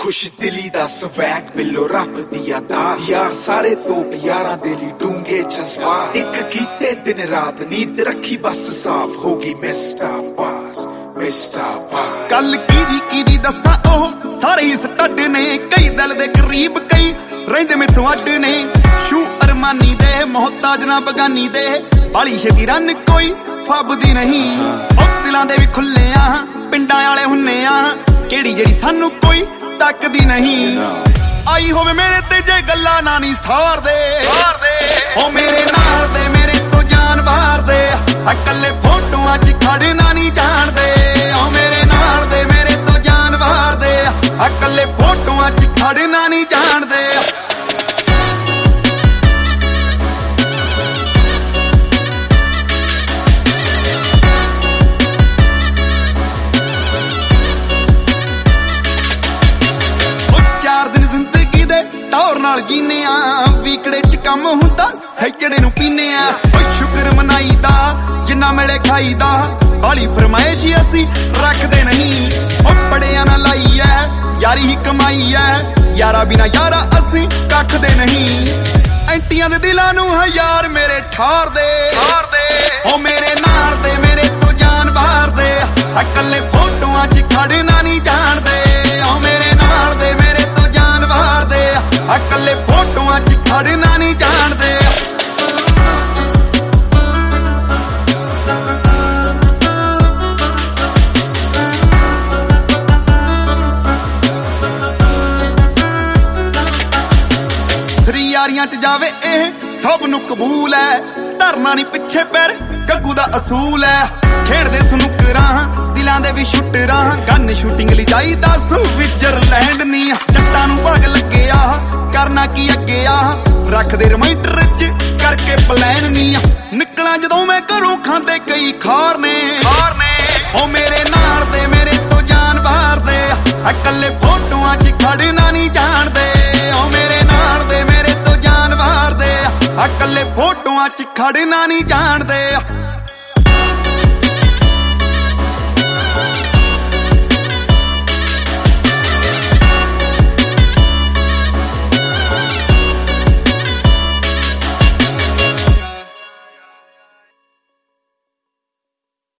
खुश दिली दा स्वैग बिलो रब दिया दात यार सारे तोप यारां दे लई डूंगे जज्बात एक कीते दिन रात नींद रखी बस साफ होगी मिस्टर बास कल की दसा ओह सारे ही स्टड ने कई दिल दे करीब कई रहिंदे मैथों अड ने शू अरमानी दे मोहताज ना बगानी दे बाली छेती रन कोई फबदी नहीं ओ दिलां दे भी खुले आ पिंडां वाले हुन्ने आ केड़ी जेड़ी सानू कोई तकदी नहीं आई होवे मेरे ते जे गल्ला ना नी सार दे ओ मेरे नाल दे मेरे तो जान बाहर दे अकले फोटोआं च खड़ना नी जान दे ओ मेरे नाल दे मेरे तो जान बाहर दे अकले फोटोआं च खड़ना नी जान दे टौर नाल जीने आ वीकड़े च कम हुंदा सैजड़े नू पीने आ शुक्र मनाईदा जिन्ना मेले खाईदा बाली फरमाइश असी रखदे नहीं ओ बड़िया ना लाई है यारी ही कमाई है यारा बिना यारा असी कखदे नहीं एंटियां दे दिलां नू है यार मेरे ठार दे ओ मेरे नाल दे मेरे तो जान बाहर दे अकले फोटोआं च खड़ना नहीं जान दे ओ मेरे नाल दे मेरे तो जान बाहर दे अकले फोटोआं च खड़ना नहीं जान दे यारियां च जावे ए सब नू कबूल है धरना नहीं पिछे पैर गग्गू दा असूल है खेड़दे सनुकरां दिलां दे भी शूटरां गन शूटिंग लई जाईदा स्विट्जरलैंड नी जट्टां नू भाग लगे आ करना की अगे आ रखदे रिमाइंडर च करके प्लान नी निकला जदों मैं घरों खांदे कई खार ने ओ मेरे नाल दे मेरे तो जान बाहर दे अकले फोटोआं च खड़ना नहीं जान दे ओ मेरे नाल दे मेरे तो जान बाहर दे अकले फोटोआं च खड़ना नहीं जान दे।